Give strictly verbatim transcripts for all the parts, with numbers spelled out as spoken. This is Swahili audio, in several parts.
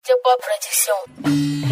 Studio Pop Production.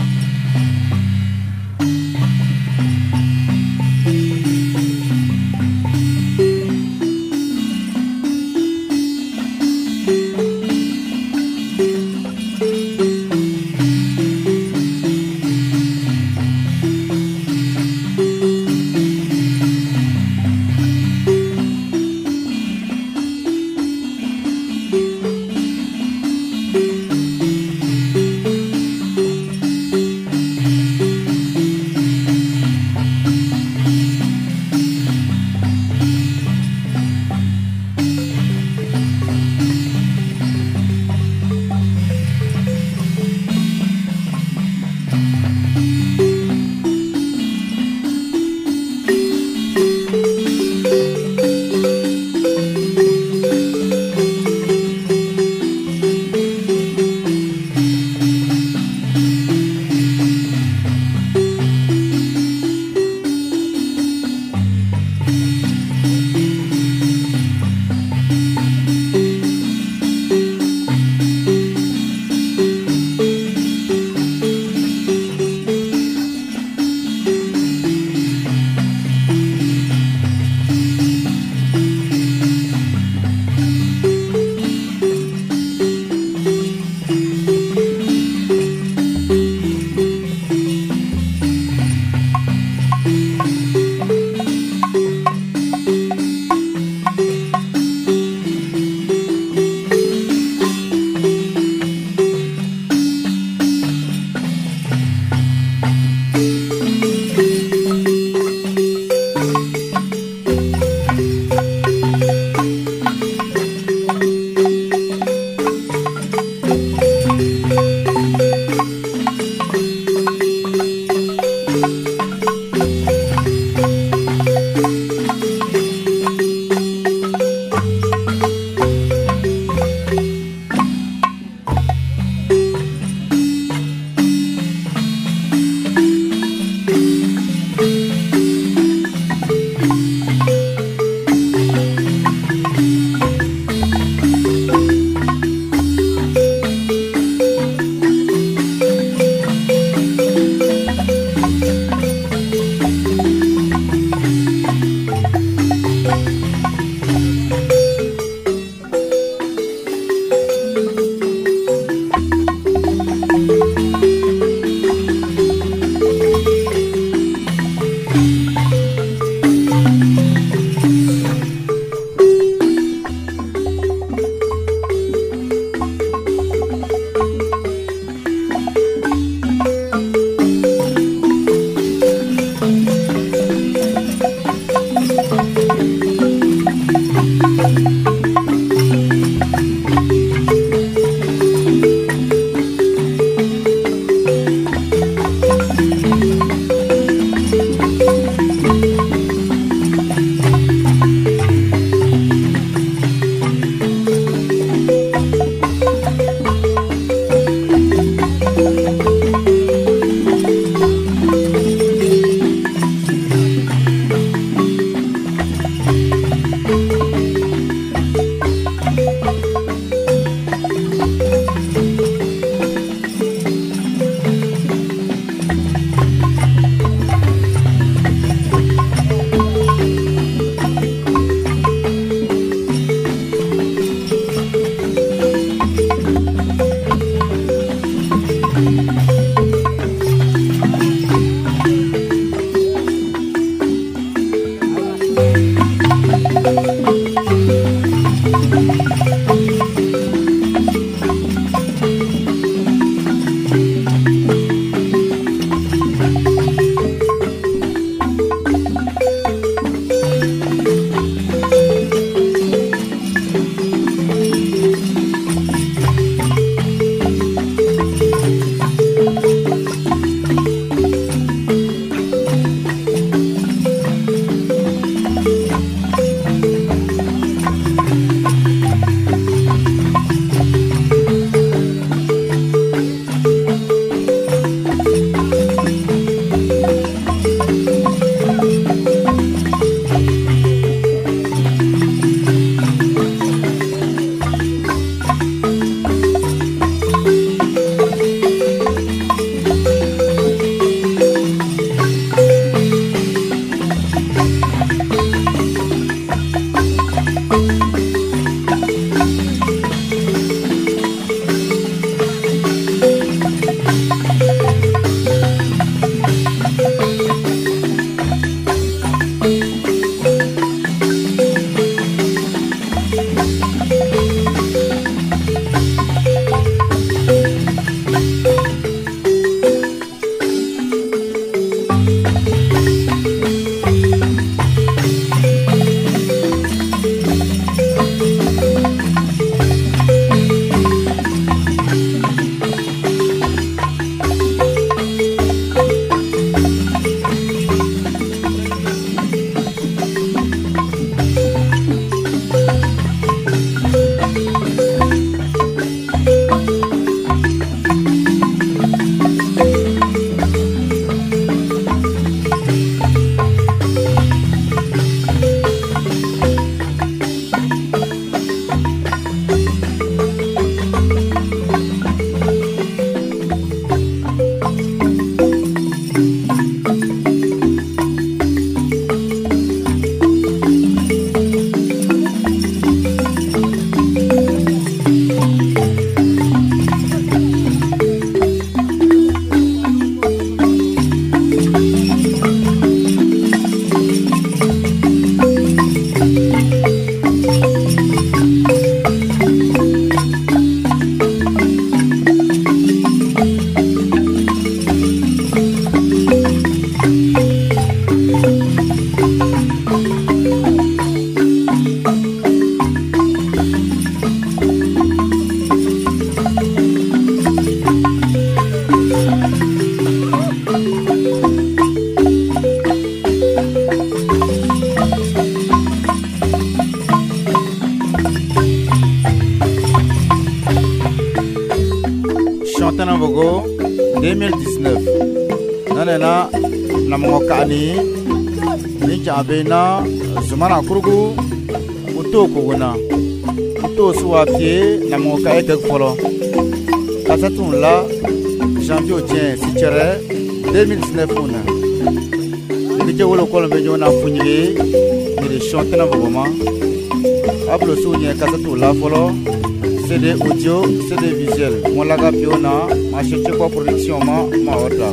Chantana Vogo deux mille dix-neuf. Nanena Namokani Nichabena Zumana Krugu Uto Kuguna Uto Suapie Namoka Ekek Folo Kasatun la Janvier Tien Sichere deux mille dix-neuf. Nike Wolo Kolombe Jona Funye Nile Chantana Vogoma Ablo Sounye Kasatun la Folo C D audio, C D visuel. Mon laga piona, ma cherché quoi production ma ma orda.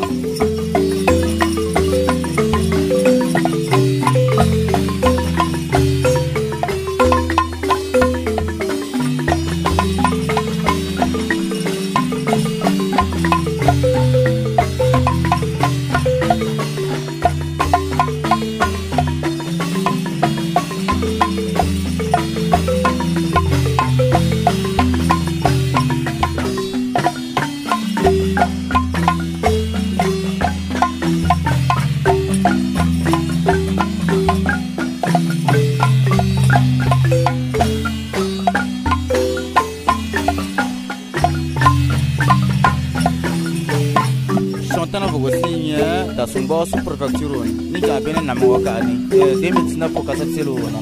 Chantana Vogo signe da son boss prefecture ni ja bene na mo wakani deux mille dix-neuf pour kasat selo na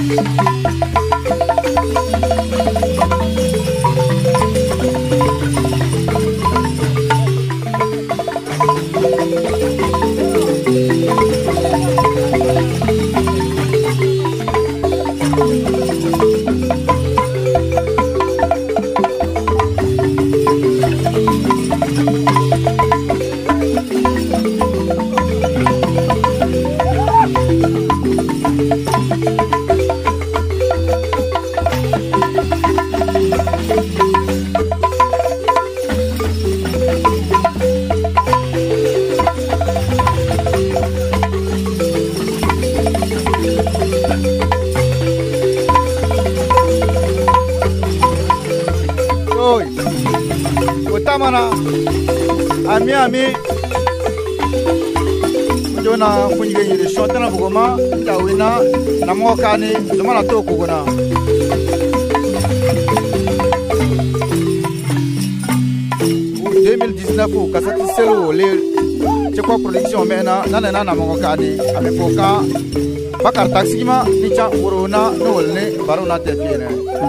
Utamana ami ami Jona kunjige yiri shotana bugoma tawina namo kani domana to kugona deux mille dix-neuf kasati selo le chekwa production mena nana nana namo kani amepoka bakar taxima ni cha urona no wolne barona tepene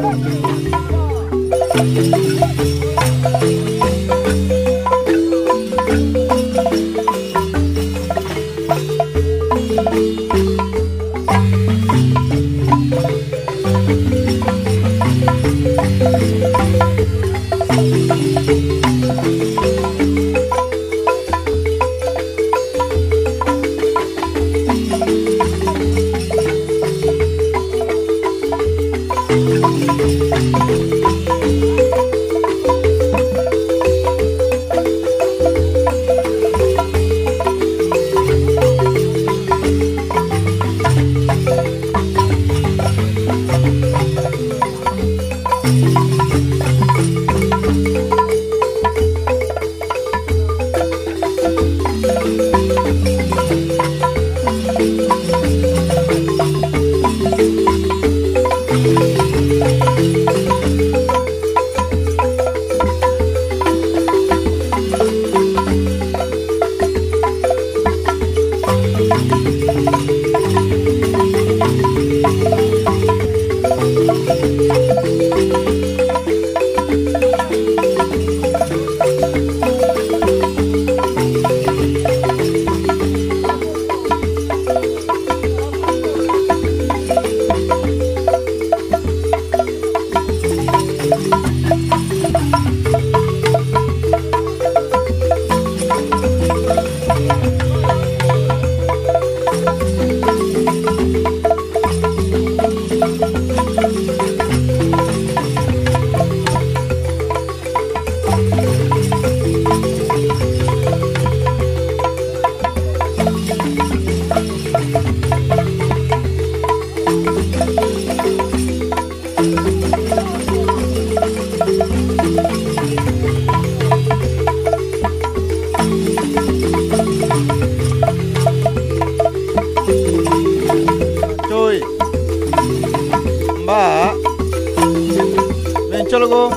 Chologo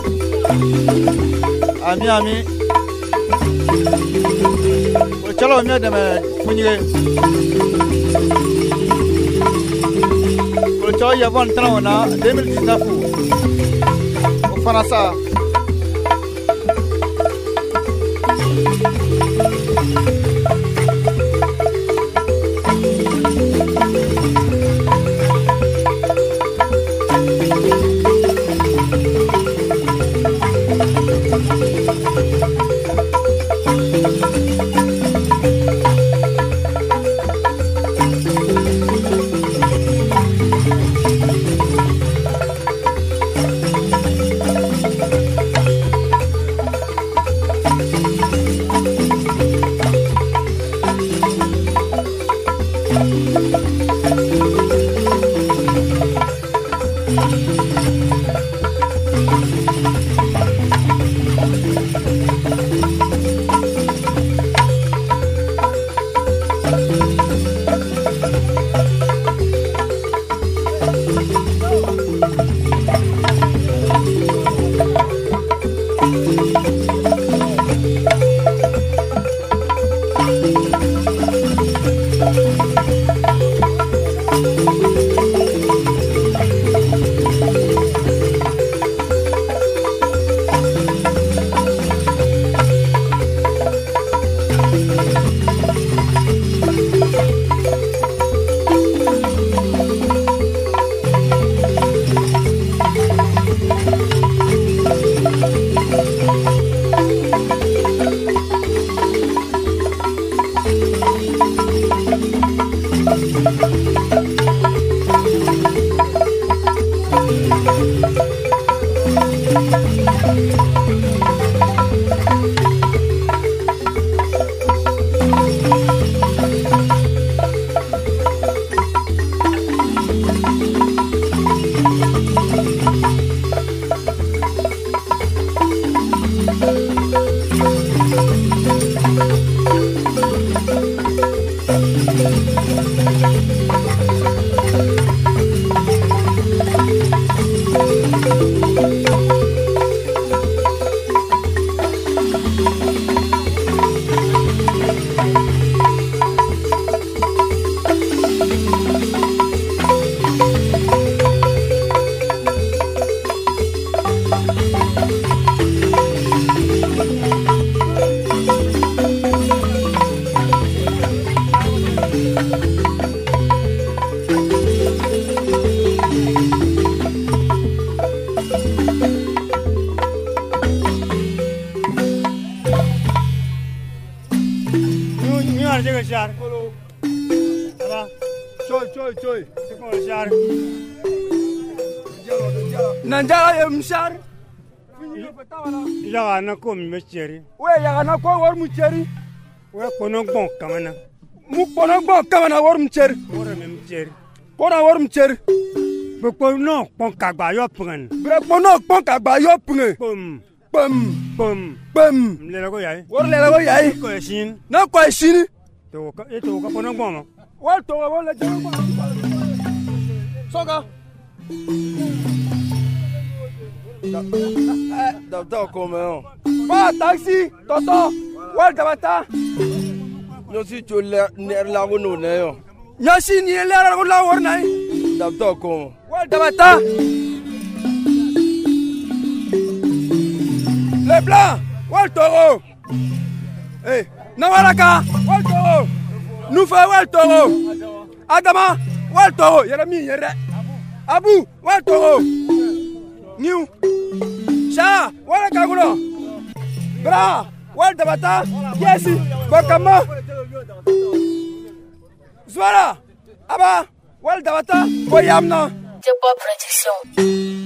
ami ami o chalo mi adama kunye o chalo ya bon traona deux mille dix-neuf o Faransa Nanjala ye mshar. Ya na ko mi mecheri. We ya na ko wor mcheri. We kono gbon kamana. Mu kono gbon kamana wor mcheri. Wor mi mcheri. Kono wor mcheri. Be kono pon kagba yo pun. Bre kono pon kagba yo pun. Pum pum pum pum. Le la ko yai. Wor le la ko yai. Ko shin. Na ko shin. To ka e to ka kono gbon. Wor to wor le jero gbon. Soga. Docteur comment? Ba taxi, toto. Wal tabata. Nyosi chola ner la wono ne yo. Nyosi ni le la wono la wornai. Docteur comment? Wal tabata. Le blanc, wal toro. Eh, Nawaraka, wal toro. Nous fait wal toro. Adama, wal toro. Yeremi yere. Abu, wal toro. New Sha, wala kagulo. Bra, wal tabata. Yesi, bakama. Zwara, aba, wal tabata. Boyamna. Jabba Production.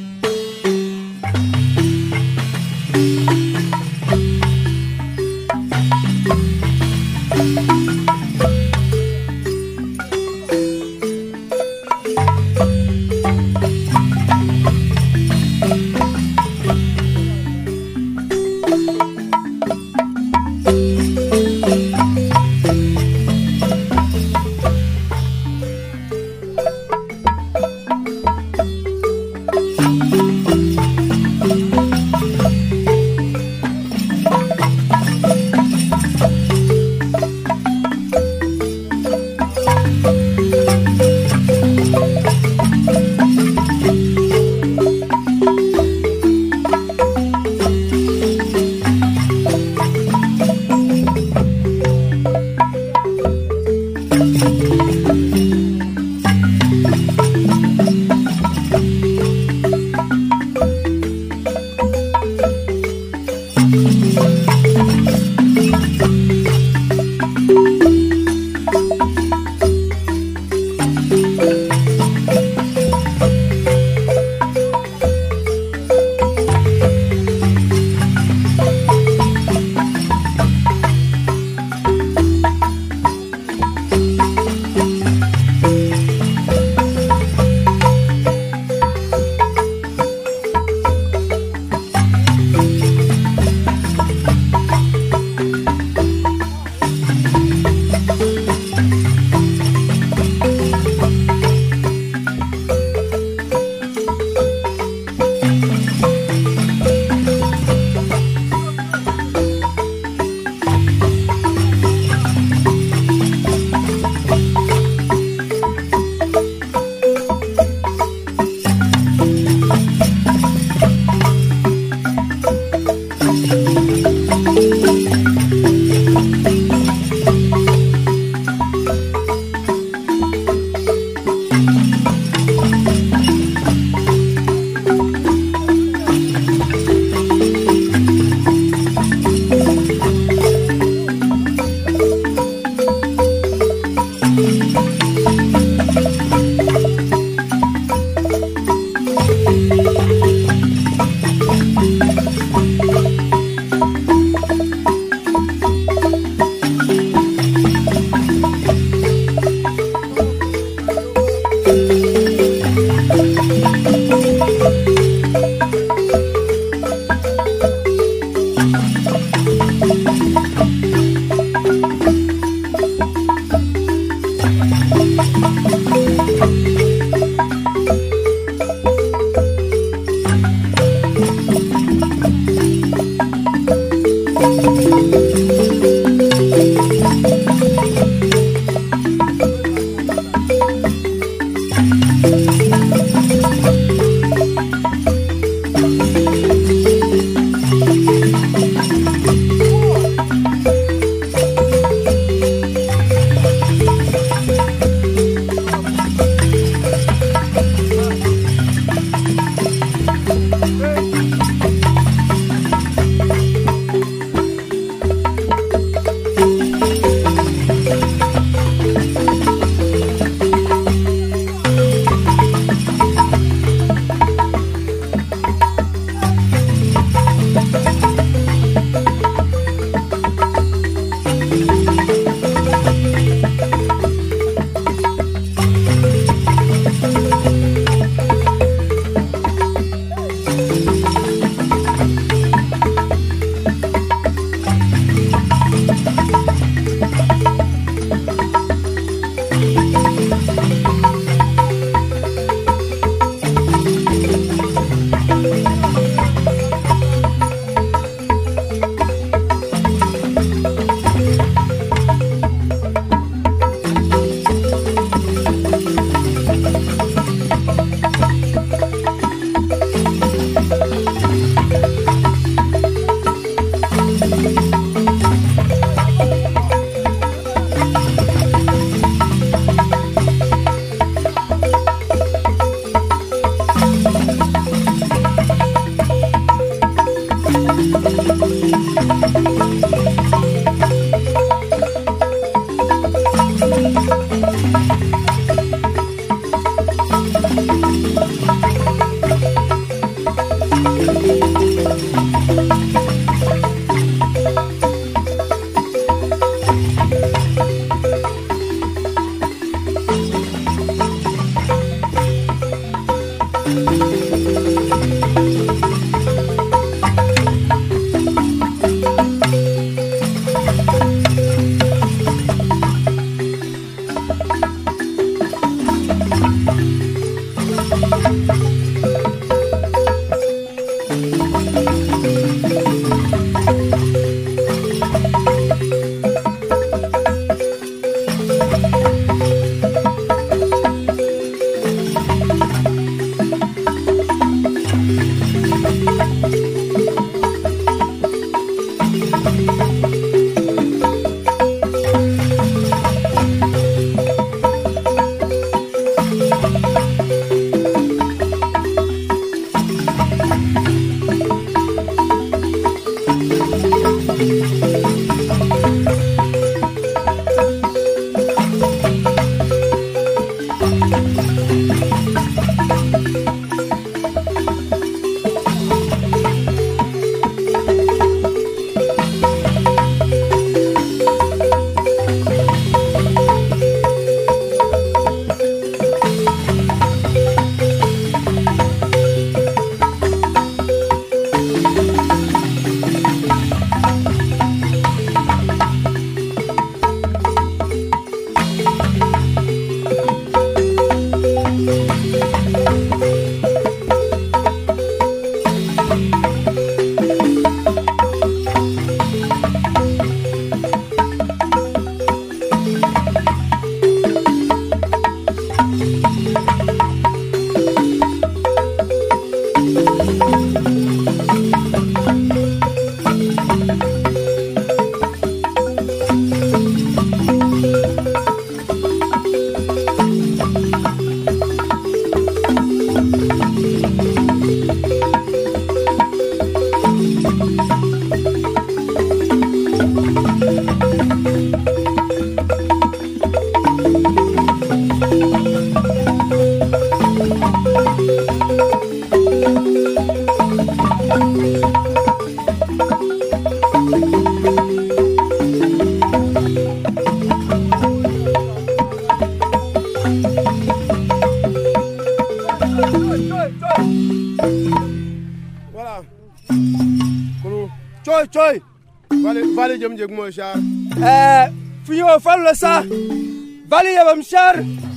Choi, choi. Vale, vale, jam jeg mo shar. Eh, fiyo fallo sa. Vale yabam shar.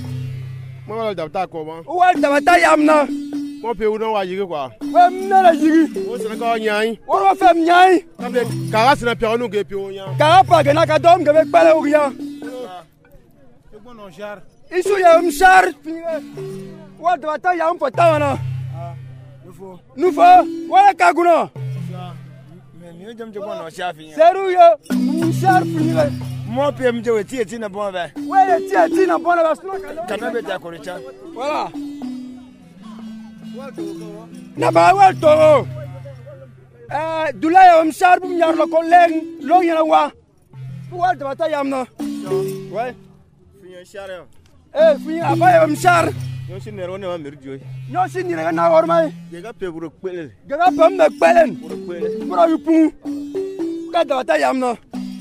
Mo wala dabta ko ma. Wa dabta yamna. Mo pe uno wa yigi kwa. Wem na la yigi. Wo sene ka nyai. Wo ro fem nyai. Ka be ka ga sene pe onu ge pe o nya. Ka pa ga na ka dom ge be pale o nya. Egbo no shar. Isu yabam shar. Wa dabta yam pota wana. Ah, nufo. Nufo, wala ka guno. Ni jam jeg mo no shar fi. Seru yo, shar finile. Mo pe mje we tie tie na bon ba. Wele tie tie na bon ba sno ka. Kana be ta ko richa. Voilà. Na ba wa to. Eh, dula ya mshar bum yar lo koleng, lo yana wa. Wa de bata yamna. Ouais. Fi shar yo. Eh, fi aba ya mshar. Yo sin ne ro ne wa mirjo. Nyo sin ni na wor mai. Ye ga pe buro pele. Ga ga pam me pelen. Buro pele. Buro yupu. Ka de bata yamna.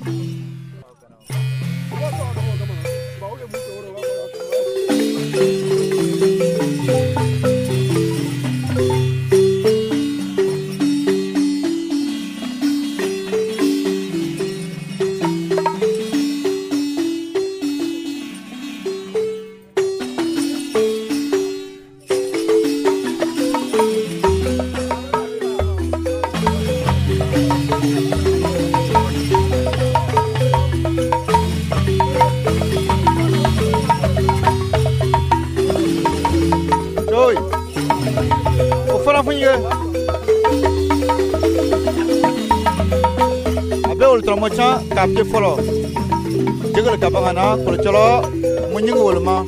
Ultramocha kapje folo jegal kabangana kolcholo munying wolma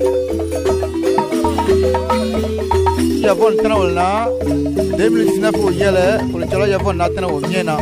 yavon tana wolna deux mille dix-neuf o yele kolcholo yavon na tana o nyena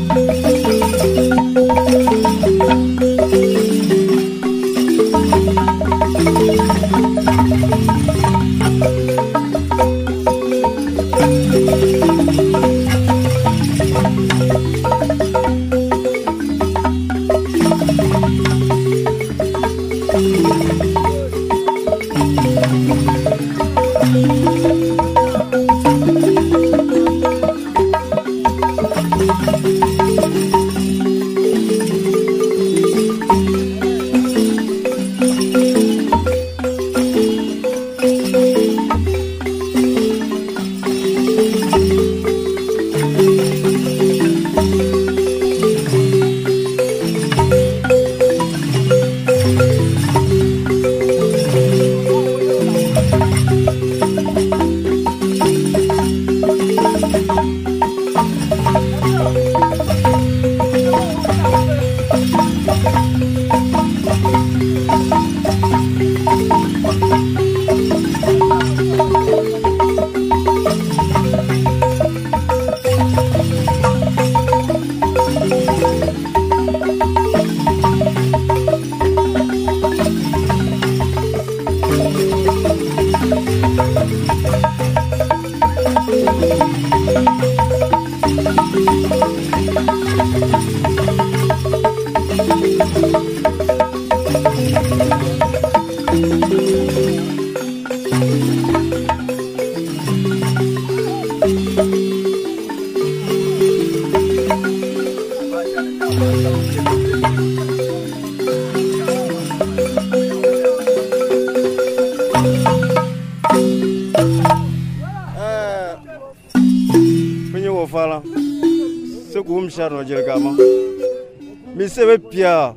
mi sebe pia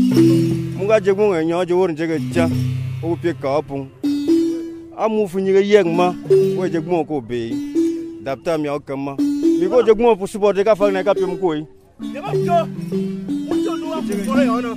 munga jegun enyo je worin jege ja o pe ka opun amu funyi ge yegma wo jegun ko be dapta mi okama mi ko jegun fu support ka fa na ka pe mu ko yi de ba ko mu to lu wa ko re ono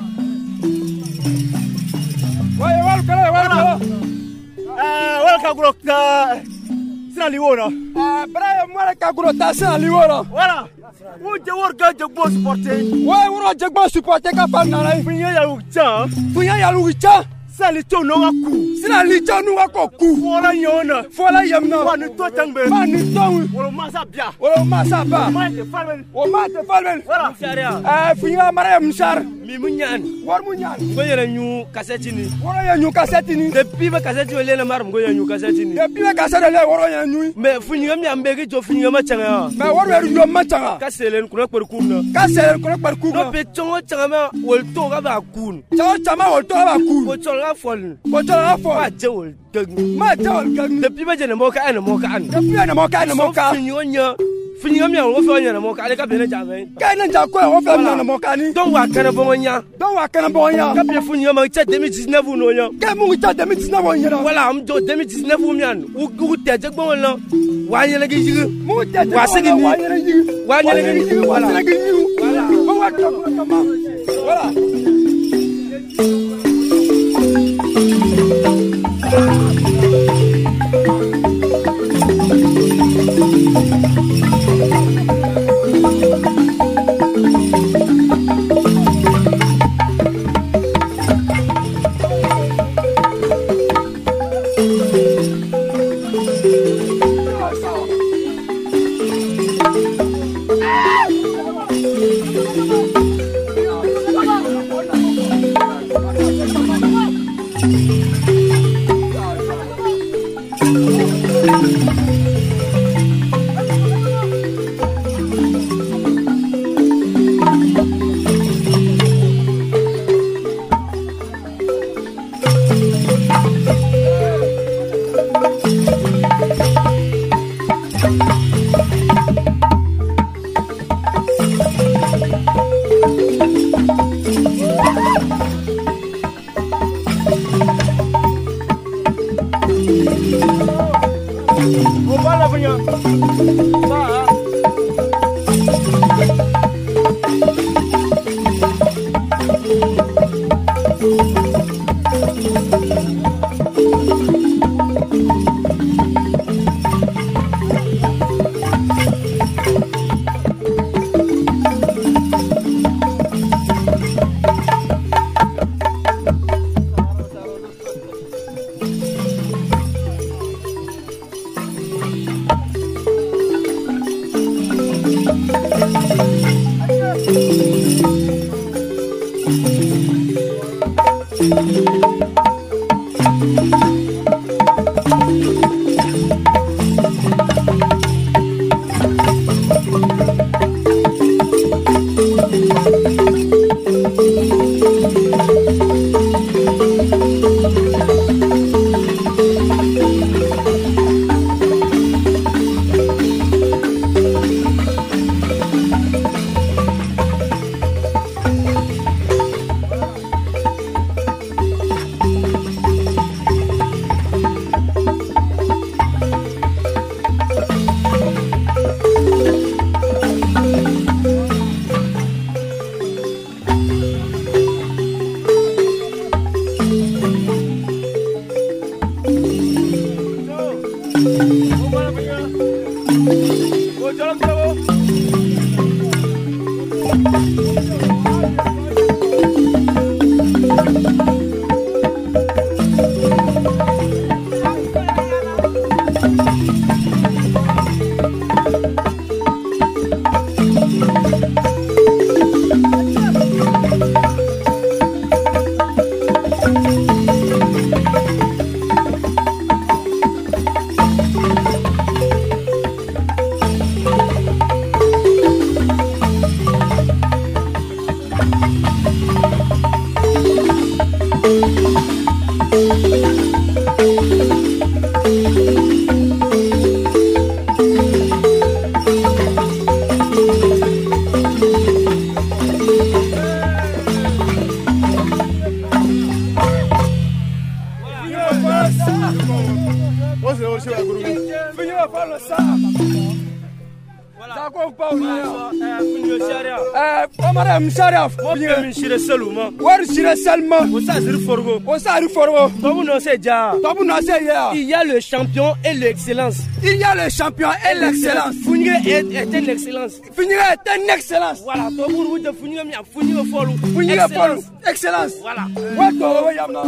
wa wa kala wa kala eh wa ka gro ka sina liwona ah bra mo ka gro ta sina liwona wala wo je wor ga jegbo supporter wa woro jegbo supporter ka fa na lai funya ya ucha funya ya ucha sali to no wa ku sina li to nu wa ko ku fola yona fola yamna wa ni to tangbe ma ni to wolo masa bia wolo masa ba ma te falben o ma te falben wala sharia eh funya mara mshar mi munyan war munyan ngo yele nyu kaseti ni woro ya nyu kaseti ni depuis ba kaseti wele na mar ngo yele nyu kaseti ni depuis ba kaseti le woro ya nyu me funya mi ambege jo funya ma changa me woro ya yo ma changa kaselen kuna per kuna kaselen kuna per kuna no pe chongo changa ma wol to ga ba kun chongo chama wol to ba kun ko chonga fol ko chonga fol ma je wol gag ma je wol gag depuis ba je na mo ka ana mo ka an depuis na mo ka na mo ka funya funya mi wo fe na mo ka ale ka be na jame ka na ja ko wo fe na mo ka ni don wa kana bo nya don wa kana bo nya ka be funya ma cha deux mille dix-neuf no nya ka mu cha deux mille dix-neuf nya wala am do deux mille dix-neuf mi an u gu te je gbon la wa yele gi yigi mu te je wa segi ni wa yele yigi wa yele gi wala yele gi wala mo wa ka ma wala Il y a le champion et l'excellence. Il y a le champion et l'excellence. Founigé est, est une excellence. Founigé est une excellence. Voilà. Founigé follow. Founigé follow. Excellence. Voilà. Ouais, toi, Yamna.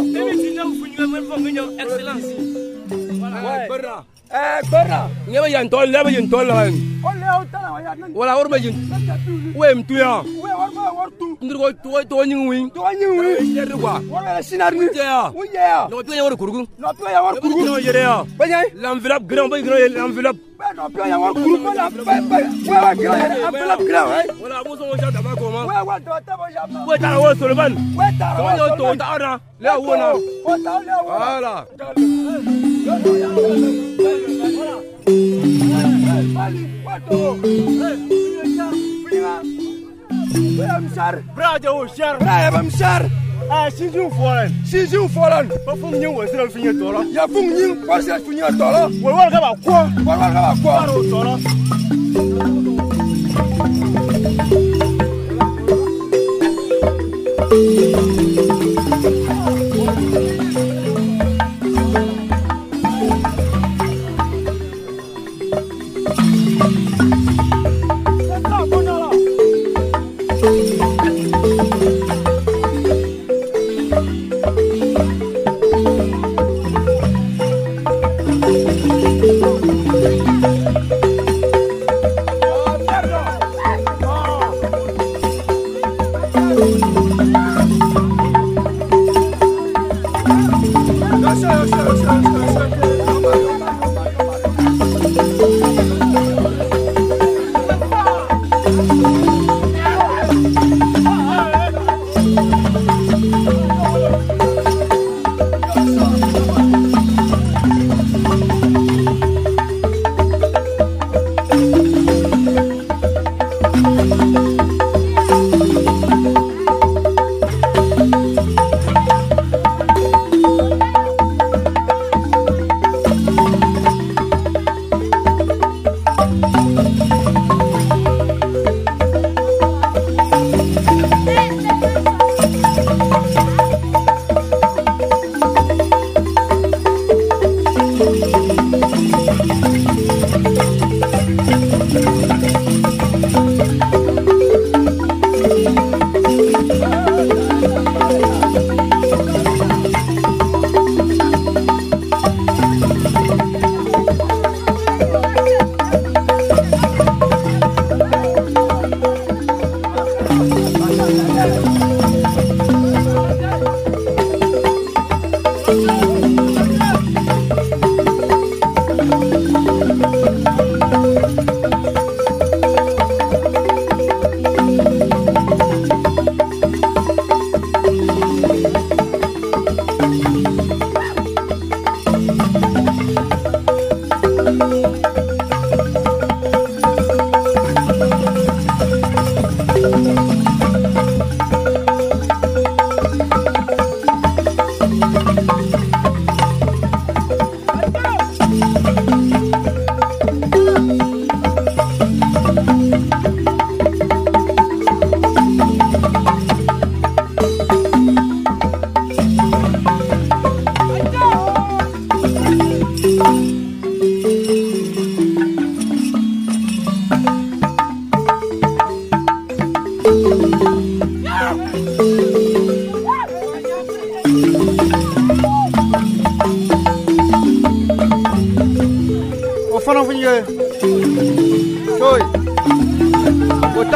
Excellence. Voilà. Berra. Eh, Berra. Ngeba yantol, leba yantol la. Voilà, orba yin. Ouais, mtuya. Ouais, orba ortu. Ndro to to nyingwi. To nyingwi. Yerde kwa. Wala sinarni. Ya. Oui, ya. No to yawor kurugu. No to yawor kurugu. No yere ya. Banya. L'enveloppe grand, boy grand l'enveloppe. No to yawor kurugu la. Ouais, ouais, grand. Enveloppe grand, ouais. Voilà, bon son ja daba ko ma. Ouais, ouais, to ta boja. Ouais, ta wo Solomon. Ouais, ta wo. To to ta ana. La wona. Oh, ta la wona. Voilà. Brother, share. Brother, share. Ah, she's you fallen. She's you fallen. But from you was not finger dollar. Ya fung yin, what's that for your dollar? Well, what about qua? What about qua? Dollar.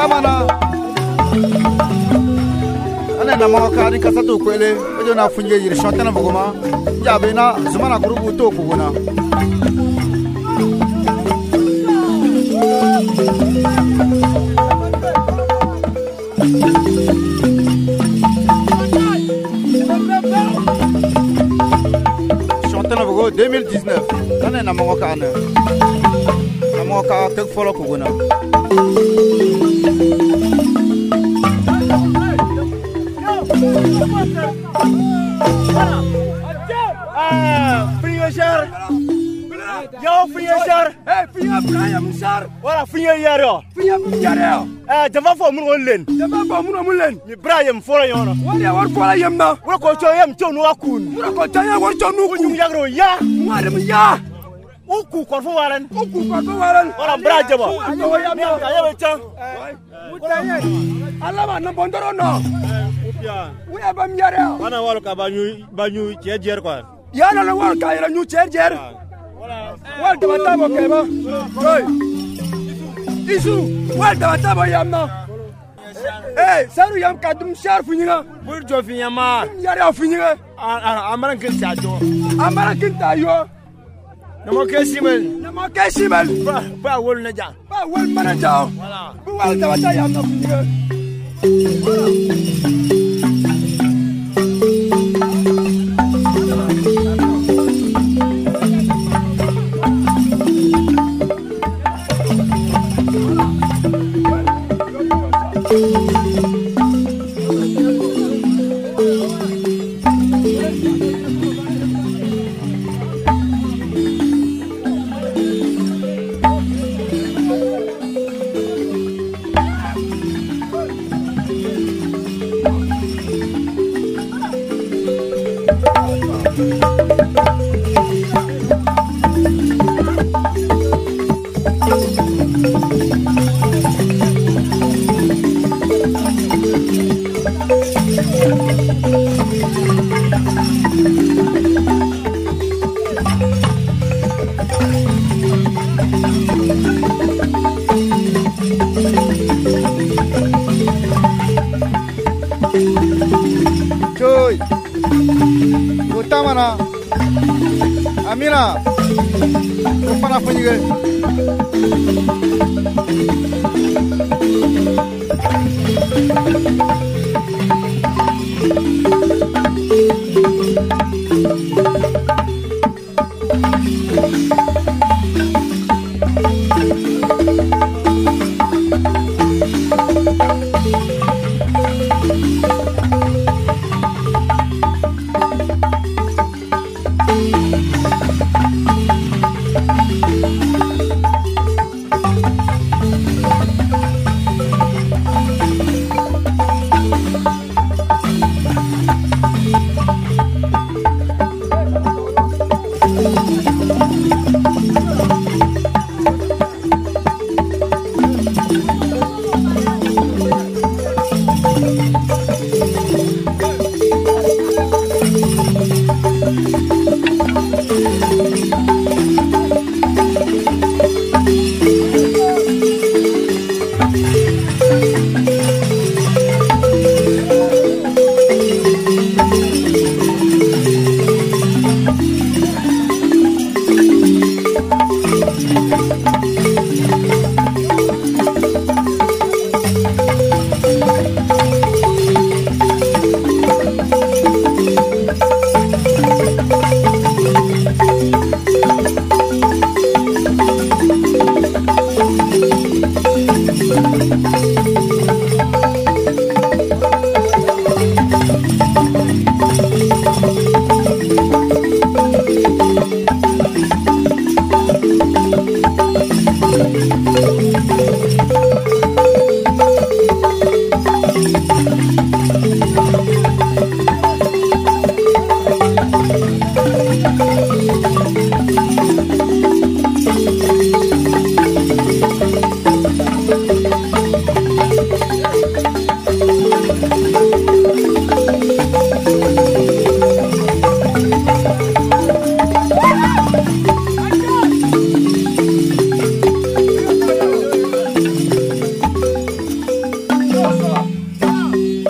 Utamana. Ane na mawaka ni kasatu kwele. Ojo na funje yiri shantana bugoma. Jabe na zumana kurubu to kuguna. Chantana bugo deux mille dix-neuf. Ane na mawaka ane. Na mawaka tek folo kuguna. Ah, Fringer. Yo, Fringer. Hey, Fringer, Fringer, Moussar. Voilà, Fringer yaro. Fringer, Fringer. Eh, dama fo mun wolen. Dama fo mun wolen. Ni Ibrahim fo yono. Wali war fo la yemna. Wo ko cho yem cho no akun. Wo ko cho ya war cho no ku. Ñu yagro ya. Ngare mu ya. Wo ku ko fo waran. Wo ku ko fo waran. Wala braje ba. Wo ya Ya ya be cha. Mutaye. Allah ma na bondoro no. Upia. Wo ya bam yare. Bana wal ka banyu banyu che jer ko. Ya na la war ka ira ñu che jer. Wala. Wal ta bata bo ke ba. Oi. Isu, wal ta bata bo yamna. Eh, saru yam ka dum shar funyinga. Bur jo finyama. Yare funyinga. Amaran kin sa jo. Amara kin ta yo. Namo ke simel. Namo ke simel. Ba ba wol na ja. Ba wol mana ja. Wala. Bu wal ta bata yamna funyinga. Joy, Utamana, Amina, Upana Funyiga.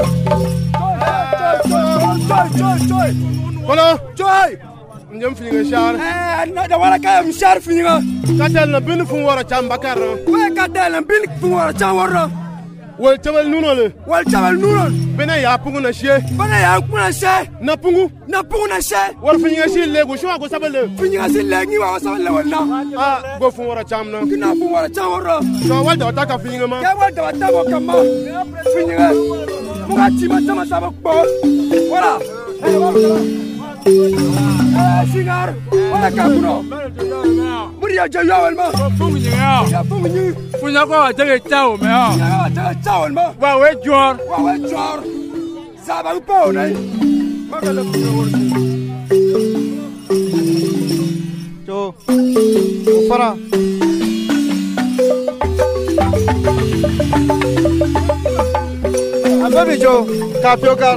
Kola, joy. Njam fini shar. Eh, na da wala kay shar fini nga. Katel na bin fu wara cham bakar. We katel na bin fu wara cham wara. Wal tabal nuno le. Wal tabal nuno. Bena ya pungu na she. Bena ya pungu na she. Na pungu. Na pungu na she. War fini nga she le go shwa go sabale. Fini nga she le ngi wa sabale wala. Ah, go fu wara cham na. Kina fu wara cham wara. So wal da taka fini nga ma. Ke wal da ta go kama. Fini nga. Muga chima chama saba ko. Wala. Eh, wala. Eh, sigar, wala kapuno. Muri ya jayo alma. Fungu nyinga. Ya fungu nyi. Funya ko atake chao me ha. Ya atake chao alma. Wa we jor. Wa we jor. Zaba upo nai. Magala funyo worsi. Jo. Ufara. Ababi jo, kapiokar.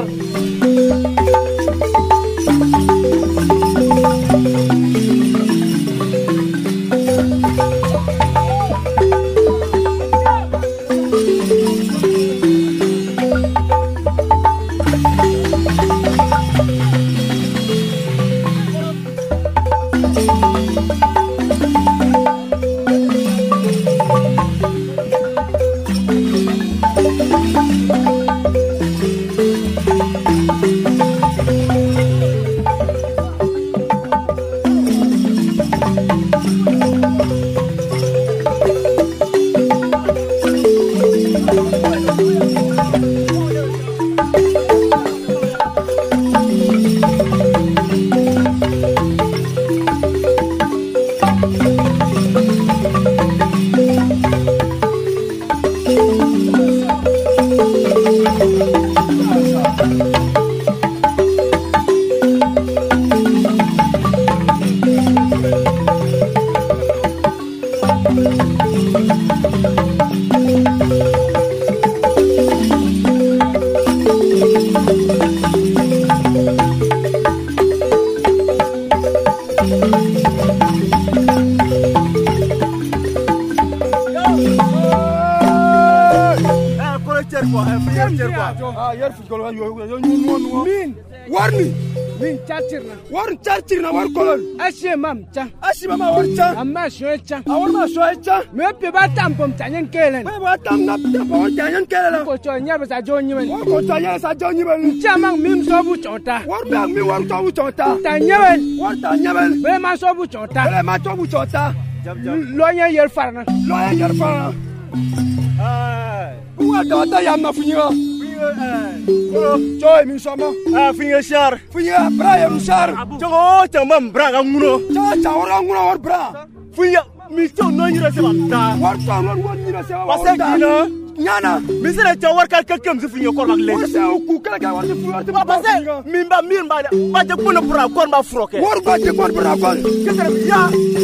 Min, warni. Min charchirna. War charchirna war kolon. Ashe mam cha. Ashe mama war cha. Amma shoy cha. Awar ma shoy cha. Me pe ba tam pom tanyen kelen. Me ba tam na pe ba tanyen kelen. Ko cho nya ba sa jo nyimen. Ko cho nya sa jo nyimen. Cha mang mim so bu chota. War ba mi war to bu chota. Tanyen. War tanyen. Be ma so bu chota. Be ma to bu chota. Lo nya yer farna. Lo nya yer farna. Ah. Wa da ta yam na funya. Joy min sama. Ah, finya shar. Finya bra ya shar. Jogo chama bra ga nguno. Cha cha ora nguno war bra. Finya mi cho no nyira se banta. War to no no nyira se wa. Pase kina. Nyana. Mi se cha war kal kal kem se finya kor bak le. War se ku kala ga war se fu war te. Pase mi ba mi ba ba je kuno bra kor ba froke. War ba je kor bra kor. Kese ya.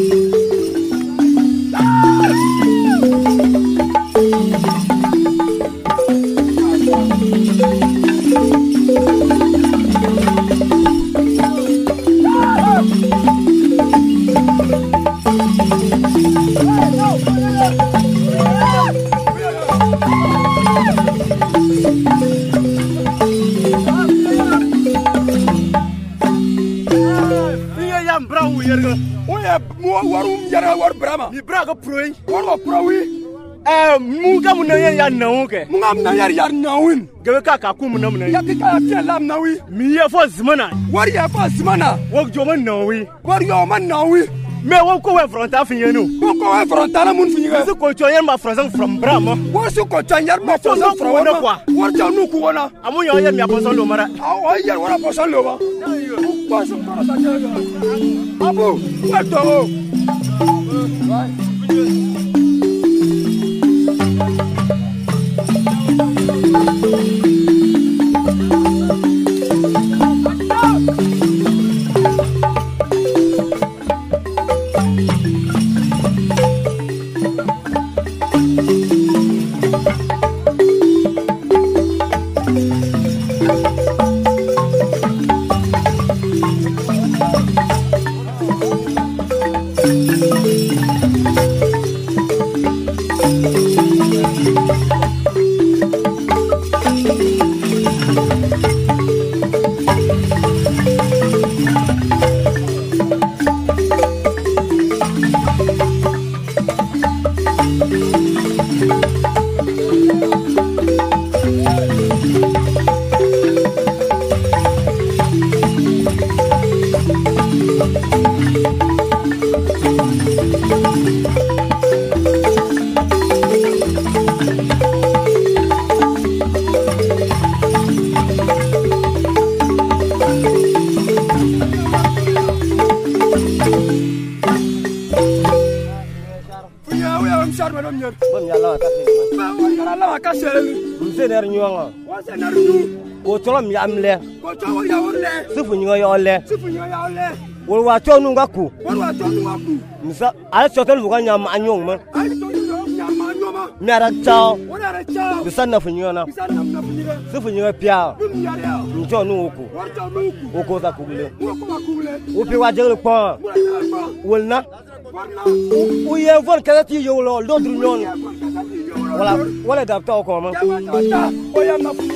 Warum yara war brama ni braga proy war prowi eh mu ga mun ya ya nawo ke mu ngam na yar yar nawin gabe ka ka ku mun mun ya ka ka fi lam nawi mi ya fo zmana war ya fo zmana wo jo man nawi war yo man nawi me wo ko we fronta fi yenu ko ko we fronta la mun fi yenu su ko to yen ma fronta from brama wo su ko to yar ma fronta from wona war ja nu ku wona amu yo yen mi aposon lo mara awo yer wona aposon lo ba ko su ko ta jaga abu wa to Kotola mi amle. Kotola ya urle. Sifu nyo ya ole. Sifu nyo ya ole. Wo wa to nu ngaku. Wo wa to nu ngaku. Misa ala chotel bu ganya ma anyong ma. Ala chotel nya ma anyong ma. Mera chao. Wo na chao. Bisa na fu nyo na. Bisa na na fu nyo. Sifu nyo pia. Dum ya ya. Njo nu oku. Wo to nu oku. Oko za kugle. Wo ko ma kugle. Wo pe wa jere po. Wo na. Wo ye vol kala ti yo lo l'autre nyon. Voilà, voilà docteur comment. Oh ya ma fu.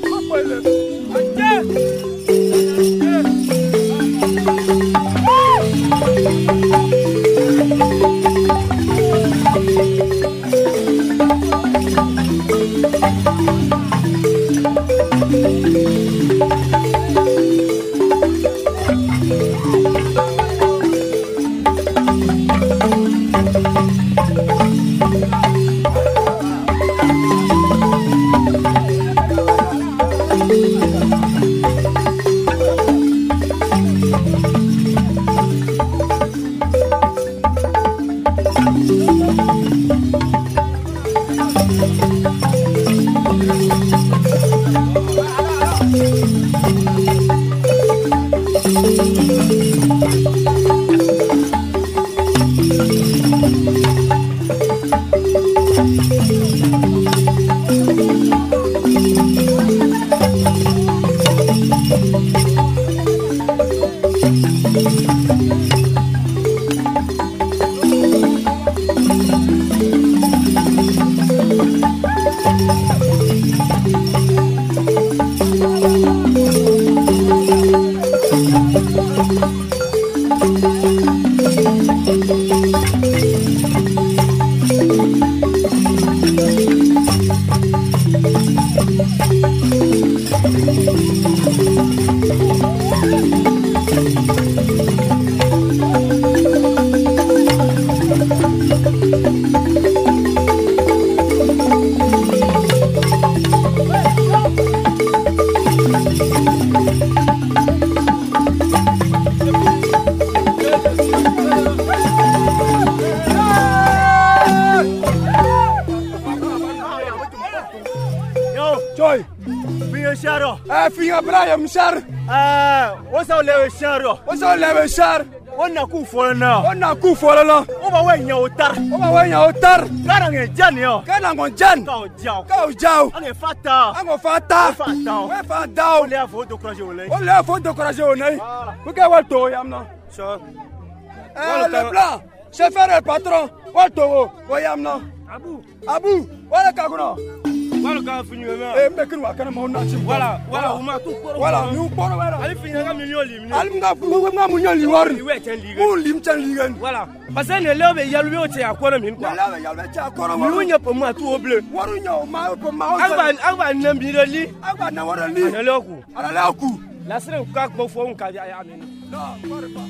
Mshar ah wasa lewe sharo wasa lewe shar onna ku folana onna ku folana o ba wenya otar o ba wenya otar kana nge jan yo kana ngon jan ka o jao ka o jao ange fata ango fata fata we fata o le afo do courage o le o le afo do courage o nei ku ka wa to yamna so eh le blanc chauffeur et patron wa to o yamna abu abu wala ka kuno wala ka finyo ma e mekin wa kana ma na chim wala wala uma tu poro wala ni poro wala ali finyo ga million lim ali nga fu nga mu nyali war ni we ten liga mu lim tan liga wala parce que ne lebe yalu be o te akoro min kwa lebe yalu be te akoro mi unya po ma tu oble waru nya ma po ma o agba agba na mbirali agba na warali na loku ala loku la sere ka ko fo un ka ya min no pare pa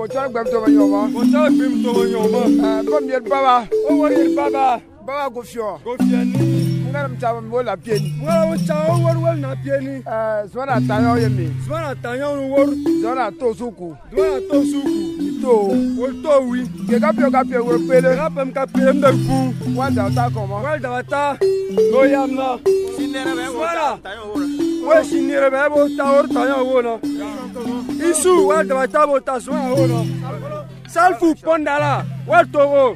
chara gbem to nyoma o chara gbem to nyoma eh bom yer baba o wori baba baba go fio go fiani ngara mchaba mbola pieni ngara mchaba wor wor na pieni eh zona tayo yemi zona tayo wor zona to suku zona to suku to o to wi ke kapio kapio wor pele kapem kapem de ku wanda ta koma wanda ta no yamna sinere be wora tayo wor we sinere be bo ta wor tayo wona isu wanda ta bo ta so wona salfu pondala wa to wo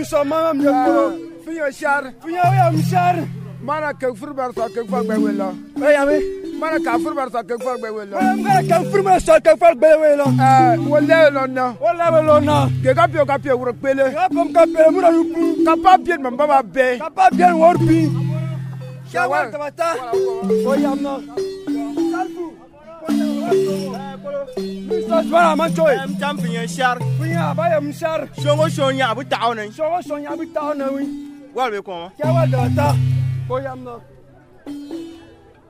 so mama mi ko fiyo shar fiyo ya mi shar mana ke furbar so ke fa gbe welo e ya mi mana ka furbar so ke fa gbe welo mana ka furbar so ke fa gbe welo eh wole lo na wole lo na ke ka pio ka pio wuro pele ka pom ka pele mu na yupu ka pa bien man baba be ka pa bien wor pi shawa tabata o ya no salfu Mister Zwara manchoy am champion shar fiya ba ya mshar shongo shonya abu taawna shongo shonya bi taawna wi walbe ko ya wa da ta o ya no